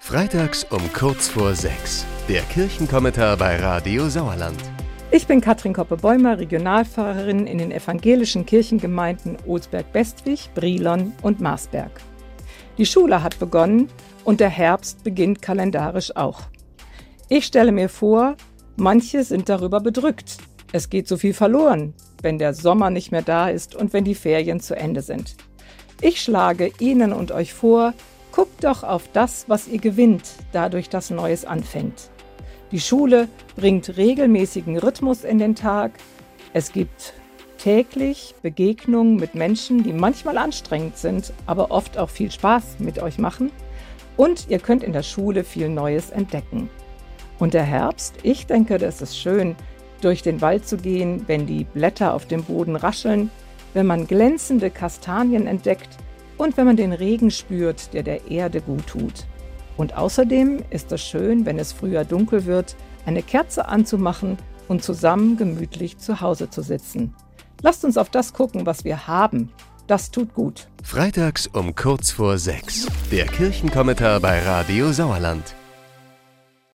Freitags um kurz vor 6. Der Kirchenkommentar bei Radio Sauerland. Ich bin Katrin Koppe-Bäumer, Regionalpfarrerin in den evangelischen Kirchengemeinden Olsberg-Bestwig, Brilon und Marsberg. Die Schule hat begonnen und der Herbst beginnt kalendarisch auch. Ich stelle mir vor, manche sind darüber bedrückt. Es geht so viel verloren, wenn der Sommer nicht mehr da ist und wenn die Ferien zu Ende sind. Ich schlage Ihnen und euch vor, guckt doch auf das, was ihr gewinnt, dadurch, dass Neues anfängt. Die Schule bringt regelmäßigen Rhythmus in den Tag. Es gibt täglich Begegnungen mit Menschen, die manchmal anstrengend sind, aber oft auch viel Spaß mit euch machen. Und ihr könnt in der Schule viel Neues entdecken. Und der Herbst, ich denke, das ist schön, durch den Wald zu gehen, wenn die Blätter auf dem Boden rascheln, wenn man glänzende Kastanien entdeckt und wenn man den Regen spürt, der der Erde gut tut. Und außerdem ist es schön, wenn es früher dunkel wird, eine Kerze anzumachen und zusammen gemütlich zu Hause zu sitzen. Lasst uns auf das gucken, was wir haben. Das tut gut. Freitags um kurz vor 6. Der Kirchenkommentar bei Radio Sauerland.